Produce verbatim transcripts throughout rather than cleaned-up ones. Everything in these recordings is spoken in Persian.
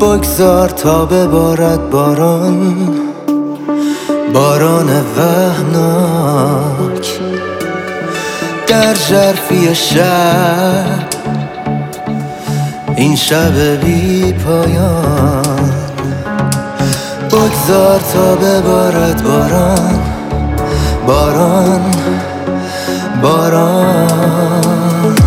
بگذار تا ببارد باران، باران وهمناک در ژرفی شب، این شب بی پایان. بگذار تا ببارد باران، باران، باران.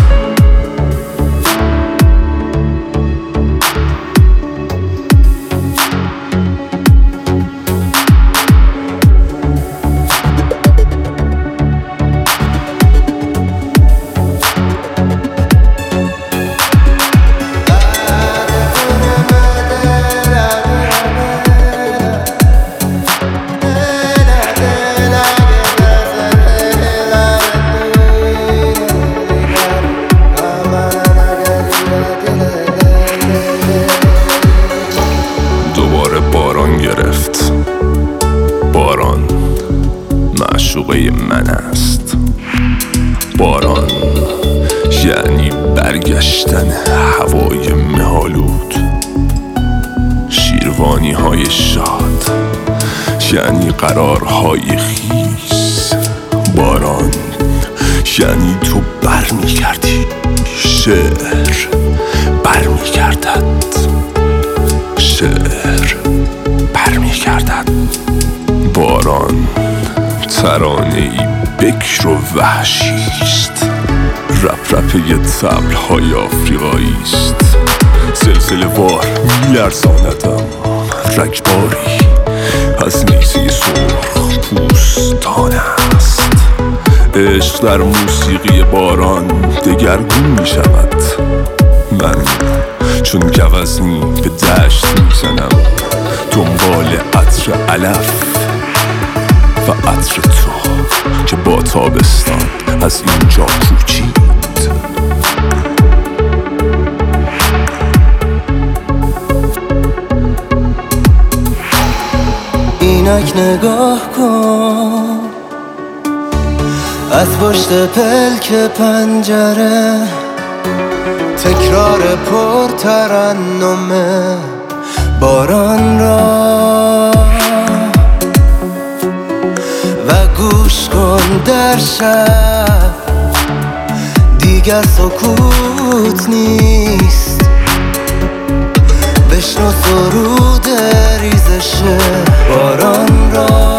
گرفت باران، معشوقه من است. باران یعنی برگشتن هوای مه‌آلود، شیروانی های شاد، یعنی قرارهای خیس. باران یعنی تو برمیگردی، شعر برمیگردد، شعر برمیگردد. باران ترانه‌ای بکر و وحشیست، رپ رپ یه طبل‌های آفریقاییست. سلسله وار میلرزاندم رگباری از نیزه سرخ پوستان است. عشق در موسیقی باران دگرگون می شود. من چون گوزنی به دشت میزنم دنبال عطر علف و عطر تو که با تابستان از اینجا کوچید. اینک نگاه کن از پشت پلک پنجره، تکرار پر ترنم باران را و گوش کن در شب دیگر سکوت نیست. بشنو سرود ریزش باران را.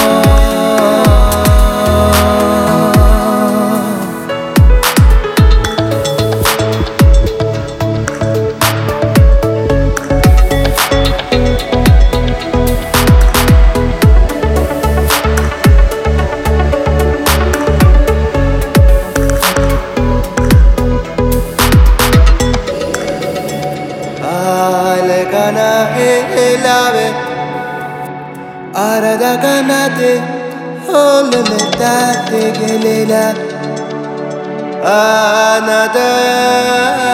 Arada ganate, ole me date gelila, anada.